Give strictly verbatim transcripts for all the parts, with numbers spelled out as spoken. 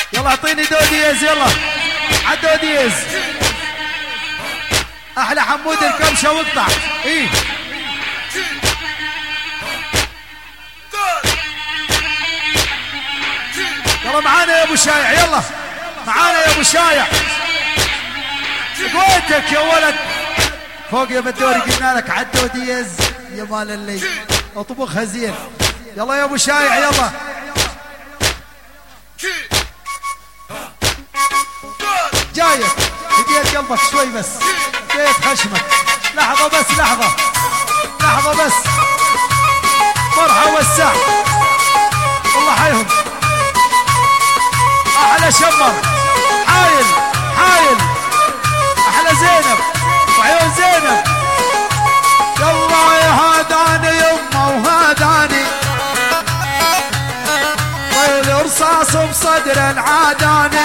يلا اعطيني دوديز يلا عالدوديز. احلى حمود الكبشه واقطع. ايه يلا معانا يا ابو شايع يلا معانا يا ابو شايع. قوتك يا ولد فوق يا بدوري قلنا لك عالدوديز يا مال اللي اطبخها زين. يلا يا ابو شايع يلا. جايك هديت قلبك شوي بس هديت خشمك. لحظة بس لحظة لحظة بس. مرحى وسع والله حيهم. احلى شمر حايل حايل. احلى زينب وعيون زينب. يلا يا هاداني يمه وهاداني ويل رصاص بصدر العاداني.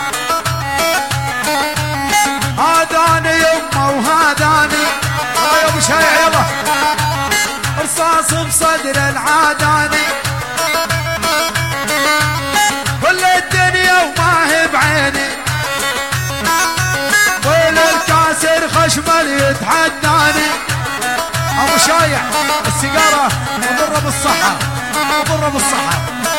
هاداني يمه وهاداني. يلا يا ابو شايع يلا. رصاص بصدر العاداني. كل الدنيا وما هي بعيني ويل الكاسر خشمل يتحداني. ابو شايع السيجاره مضره بالصحه مضره بالصحه.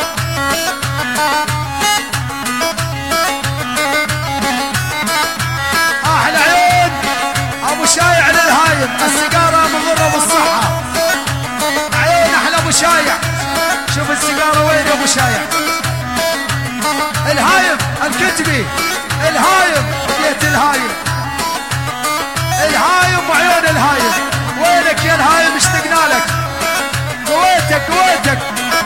احلى عيون ابو شايع للهايم. السيجاره مضره بالصحه. عيون احلى ابو شايع. شوف السيجاره وين يا ابو شايع. الهايم الكتبي الهايم بيت الهايم الهايم وعيون الهايم. وينك يا الهايم اشتقنا لك. قويتك قويتك.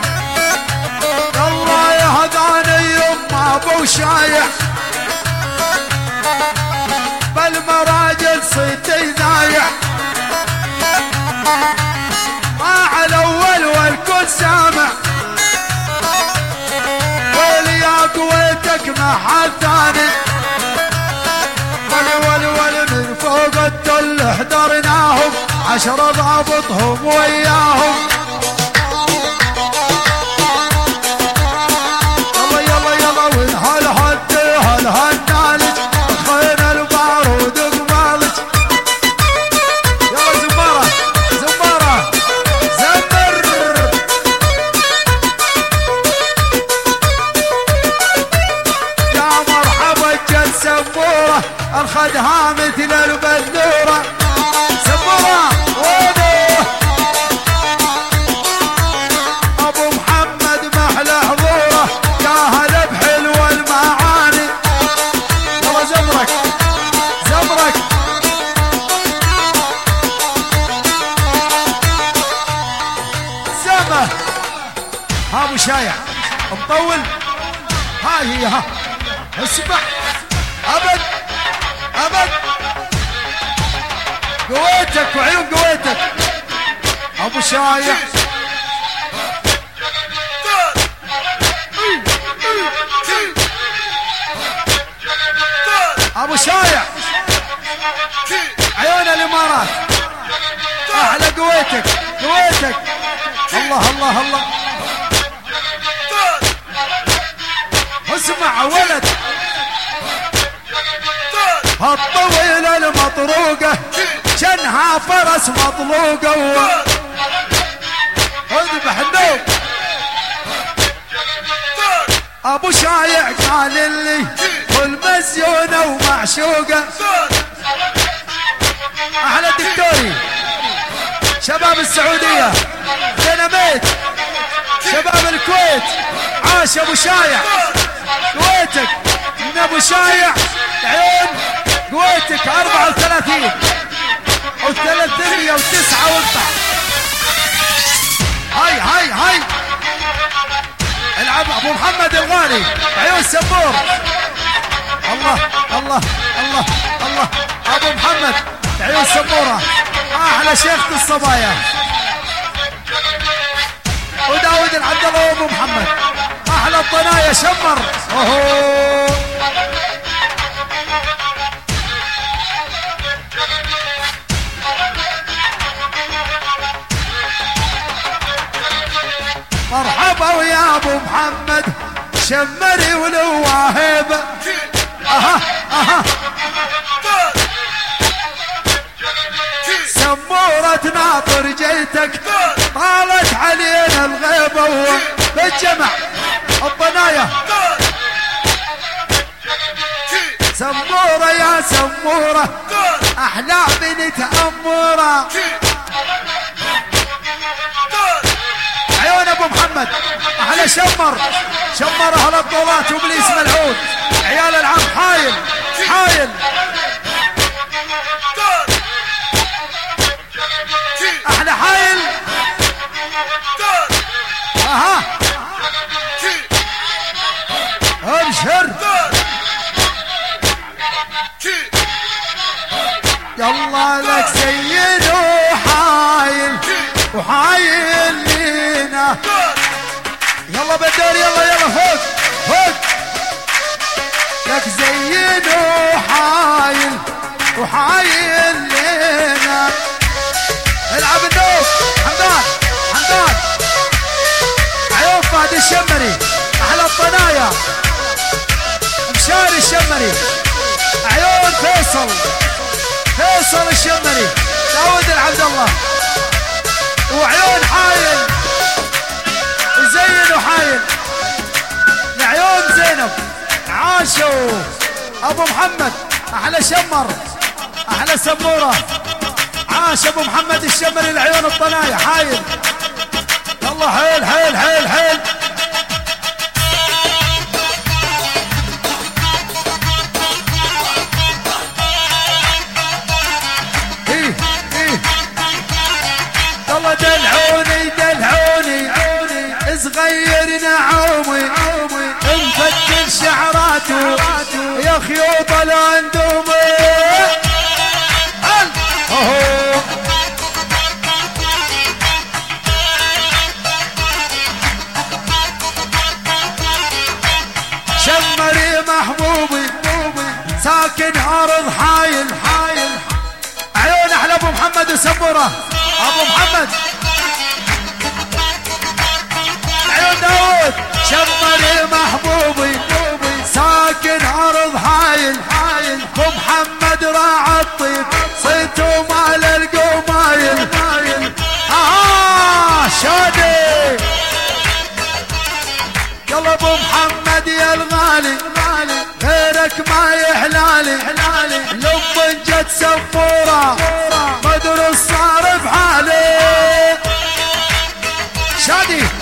الله يا هداني يما ابو شايع بالمراجل صيتي ذايع. ما على الاول والكل سامع. ويلي يا قويتك ما حد ثاني. ولي ولي ولي من فوق التل حضرناهم عشرة ضابطهم وياهم. يلا يلا يلا وين هالهد هالهالنالج خين البارود قمالج. يلا زمارة زمارة زمر. يا مرحبا جل سمورة الخدها مثل البندورة. سمورة وينه ابو محمد محلى حضوره جاهل بحلو المعاني. يلا زمرك زمرك. زمه ها ابو شايع مطول. هاي هي ها اسمع ابد ابد. قويتك وعيون قويتك ابو شايع. ابو شايع عيون الامارات. احلى قويتك قويتك. الله الله الله. اسمع ولد هالطويلة المطروقة جنها فرس مطلوقة اذبح النوم. ابو شايع قال لي كل مزيونة ومعشوقة. احلى دكتوري شباب السعودية ديناميت شباب الكويت. عاش ابو شايع قويتك من ابو شايع. عيون قويتك أربعة وثلاثين وثلاثمية وتسعة وقطع. هاي هاي هاي العب ابو محمد الغالي عيون سمور. الله الله الله الله ابو محمد عيون سموره. احلى شيخة الصبايا وداود العبد الله وابو محمد. احلى الطنايا شمر. اوهو مرحبا ويا ابو محمد شمري ولو واهبه اها اها سمورة ناطر جيتك طالت علينا الغيبة بالجمع الضنايا سمورة يا سمورة أحلى بنت أمورة عيون أبو محمد أحلى شمر شمر أهل الطولات وبليس ملعون عيال العم حايل حايل احلى حايل اها ابشر يلا لك سيد وحايل وحايل لينا يلا بدور يلا يلا فوق فوق لك زين وحايل وحايل لينا العب النوب حمدان حمدان عيون فهد الشمري احلى الطنايا مشاري الشمري عيون فيصل فيصل الشمري داود العبد الله وعيون حايل وزين وحايل لعيون زينب عاشوا ابو محمد احلى شمر احلى سموره عاش ابو محمد الشمري العيون الطنايا حايل يلا حيل حيل حيل حيل ايه ايه يلا دلعوني دلعوني صغير نعومي مفتل شعراته يا خيوط الاندومي شمري محبوبي ساكن ارض حايل حايل عيون احلى ابو محمد وسموره ابو محمد عيون داود شمري محبوبي ساكن ارض حايل حايل ابو محمد راعى الطيب صيته مال القمايل اه شادي يلا ابو محمد يا الغالي غيرك ما يحلالي لما جت سموره مدرس صار بحالي شادي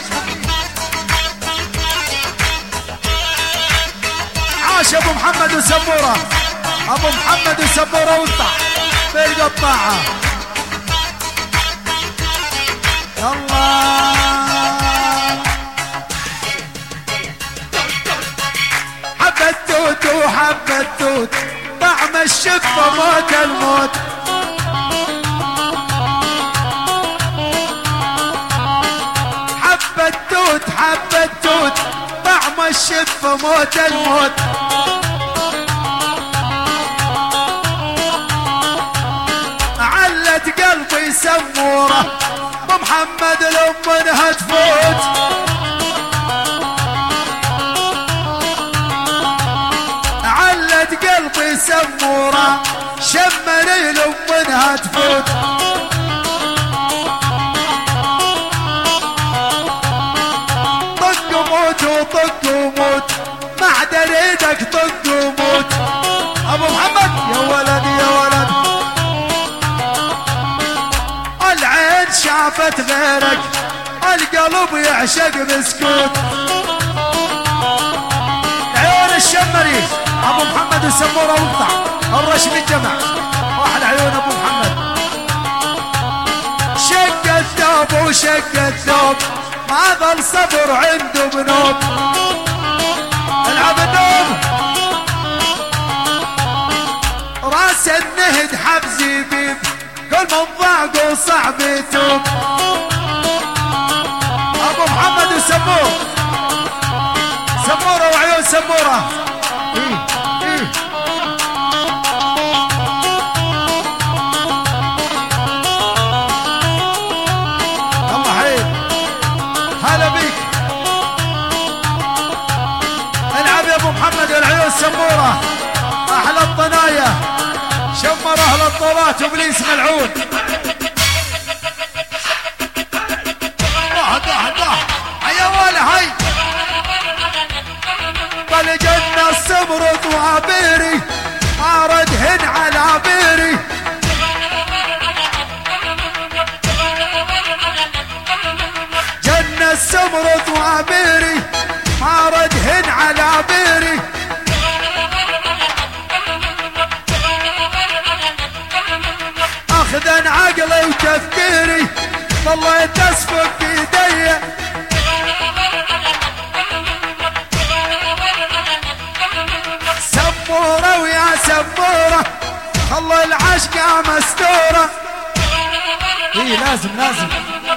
عاش ابو محمد وسموره ابو محمد وسموره وقطع بالقطاعه الله حبة توت وحبة توت طعم الشفة موت الموت حبة توت حبة توت طعم الشفة موت الموت علت قلبي سموره بمحمد لمنها تفوت علت قلبي سموره شمري لمنها تفوت طق وموت وطق وموت مع دريدك طق وموت ابو محمد يا ولد يا ولد العين شافت غيرك القلب يعشق بسكوت عيون الشمري ابو محمد وسموره وقطع الرشم الجمع واحد عيون ابو محمد شق الثوب وشق الثوب ما ظل صبر عنده بنوب العب النوب راس النهد حبزي بيب كل من ضاق وصعب يتوب ابو محمد وسموره سموره وعيون سموره إيه إيه. الله حيل هلا بيك السمورة احلى الطناية شمر اهل الطولات وابليس ملعون. ده ده يا ولا هاي بل جنة السمرة وعبيري اردهن على عبيري جنة السمرة وعبيري اردهن على عبيري اخذن عقلي وتفكيري ظليت اسفك بايدي سمورة ويا سمورة خلى العشقة مستورة. اي لازم لازم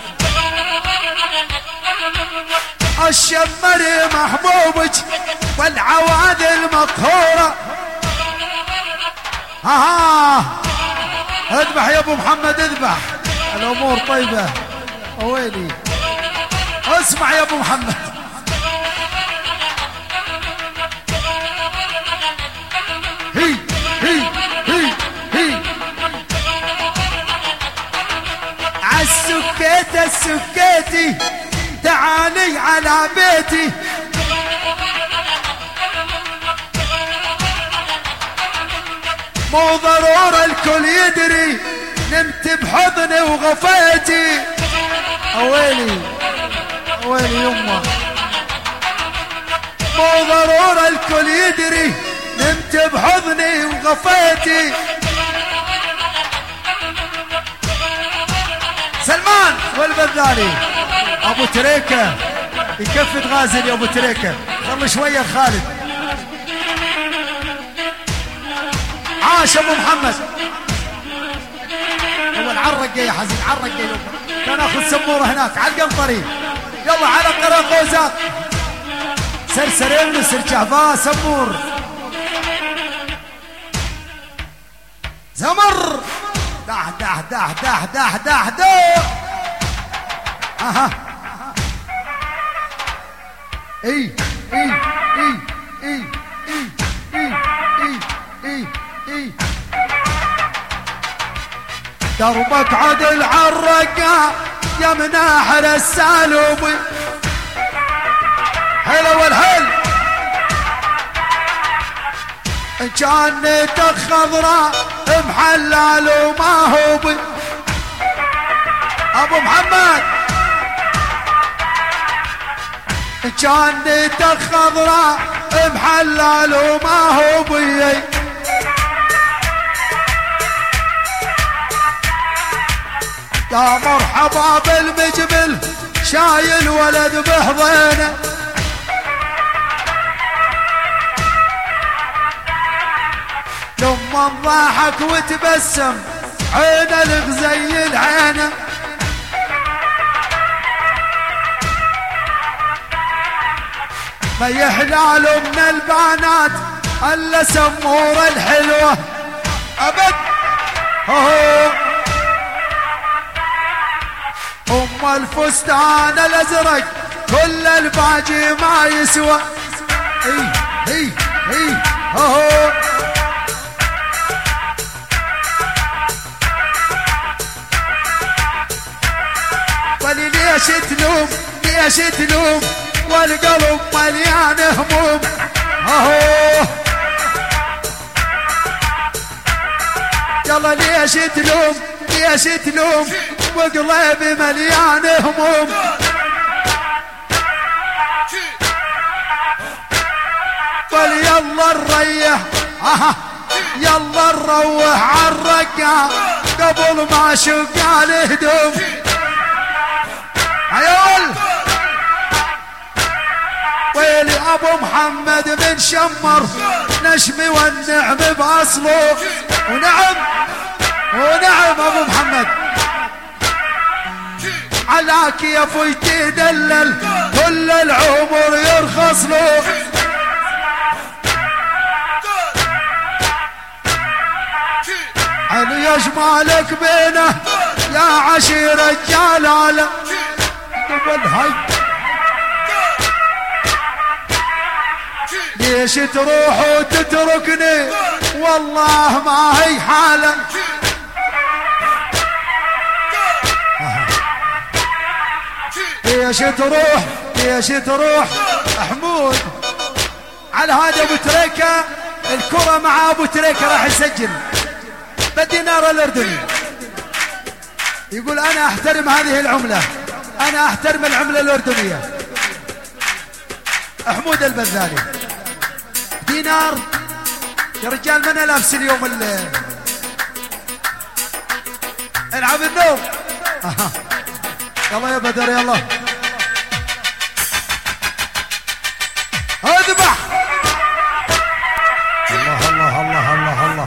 الشمري محبوبك والعواد المقهورة. ها اذبح يا ابو محمد اذبح الامور طيبة. ويلي اسمع يا ابو محمد هي هي هي هي عالسكيت السكيتي تعالي على بيتي مو ضرورة الكل يدري نمت بحضني وغفيتي. اويلي اويلي يمه مو ضرورة الكل يدري نمت بحضني وغفيتي. سلمان والبذالي ابو تريكة يكفي تغازل يا ابو تريكة خلي شوية خالد. عاش ابو محمد هو العرق يا حزين عرق يا كان اخذ سموره هناك على القنطري. يلا على قراقوزات سرسرين وسر جهباه سمور زمر دح دح دح دح دح دح دح اها اي اي اي اي اي اي اي اي اي دربك عدل عالرقا يا مناحر السالوبي هلا والهل ان كان نيتك خضراء محلال وما هو بي ابو محمد ان كان نيتك خضراء محلال وما هو بي يا مرحبا بالمجبل شايل ولد بحضينه لما ضحك وتبسم عينه لك زي العينه ما يحلال من البنات الا سموره الحلوه ابد هو ام الفستان الازرق كل الباجي ما يسوى. اي اي اي هو ولي ليش تلوم ليش تلوم والقلب مليان هموم اهو يلا ليش تلوم ليش تلوم وقلبي مليان هموم قل يلا نريح اها يلا نروح عالرقا قبل ما شق الهدوم عيال ويلي ابو محمد بن شمر نشمي والنعم باصله ونعم ونعم ابو محمد على كيف يتدلل كل العمر يرخص له علي اجمالك بينه يا عشير الجلاله قبل هاي ليش تروح وتتركني والله ما هي حالة. ليش تروح ليش تروح حمود على هذا ابو تريكة. الكرة مع ابو تريكة راح يسجل بالدينار الاردني. يقول انا احترم هذه العملة، انا احترم العملة الاردنية. حمود البذالي دينار يا رجال. من لابس اليوم الليل العب النوم. يلا يا بدر يلا اذبح. الله الله الله الله الله.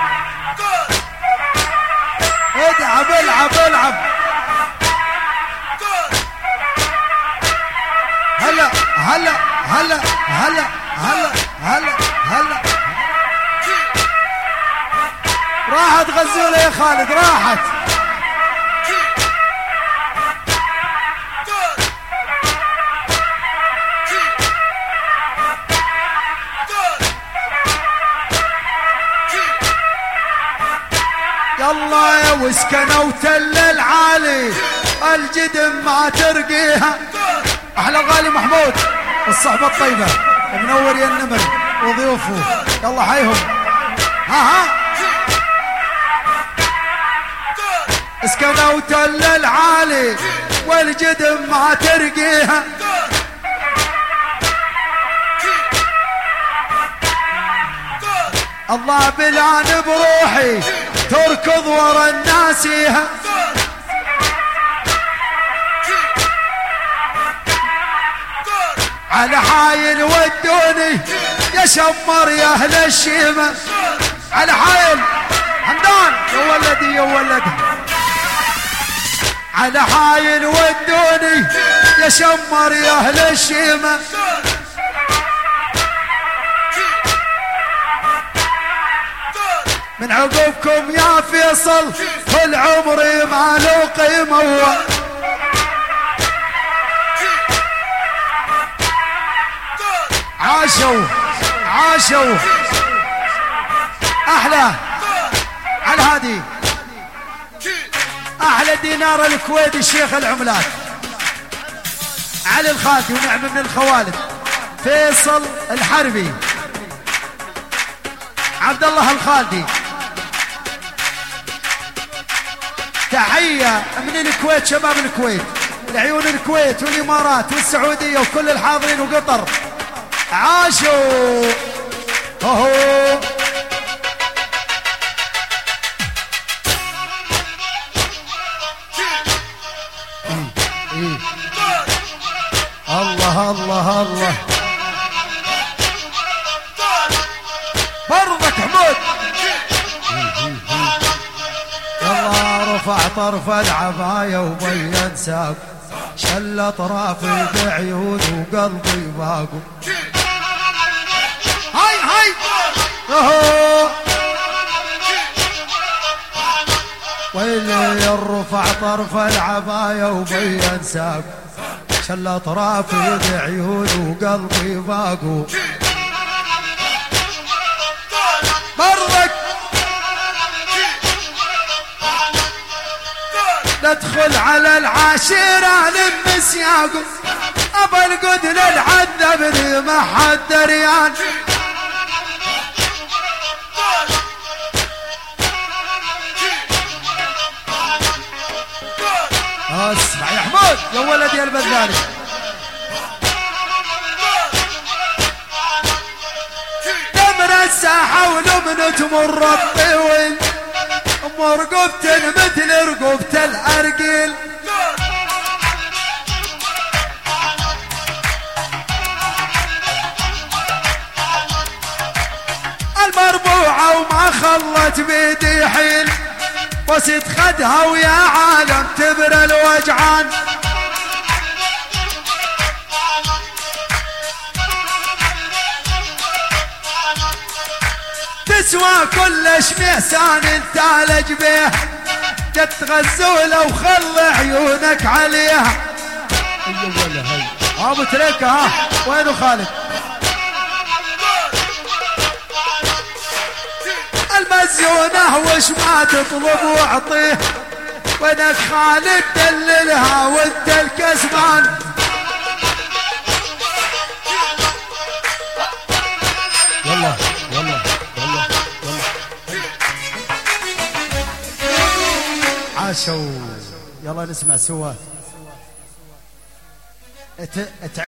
العب العب العب. هلا هلا هلا هلا هلا هلا هلا. راحت غزولة يا خالد راحت. يلا يا وسكنوا تل العالي الجدم ما ترقيها. احلى الغالي محمود الصحبة الطيبة منور يا النمر وضيوفه. يلا حيهم. ها ها اسكنوا تل العالي والجدم ما ترقيها. الله بلان بروحي تركض ورا الناسيها. على حايل ودوني يا شمر يا اهل الشيمة. على حايل حمدان يا ولدي يا ولدي. على حايل ودوني يا شمر يا اهل الشيمة. من عقبكم يا فيصل كل عمري ما له قيمة. عاشوا عاشوا احلى على هادي. احلى دينار الكويت الشيخ العملات علي الخالدي ونعم من الخوالد. فيصل الحربي عبد الله الخالدي. تحية من الكويت شباب الكويت لعيون الكويت والامارات والسعودية وكل الحاضرين وقطر. عاشوا هو الله الله الله. برضك حمود. يلا رفع طرف العباية وبين ساق شل اطرافي بعيون وقلبي باقو. هاي هاي اهو ويلي رفع طرف العباية وبين ساق شل اطرافي بعيون وقلبي باقو. برك ندخل على العاشرة لم سياقو. ابا القدل العذبني ما حد ريان. اسمع يا حمود يا ولدي يا البذالي. تمر الساحة ولمن تمر الطويل ام رقبة مثل رقبة الارجيل. المربوعة وما خلت بيدي حيل وسيد خدها ويا عالم تبرى الوجعان. تسوى كل شميسان انتالج بيه تتغزولة وخل عيونك عليها. ابو تريكة ها وينو خالد؟ زيونه وش ما تطلب واعطيه، وينك خالد دللها وانت الكسبان. والله والله والله والله عاشوا. يلا نسمع سوا.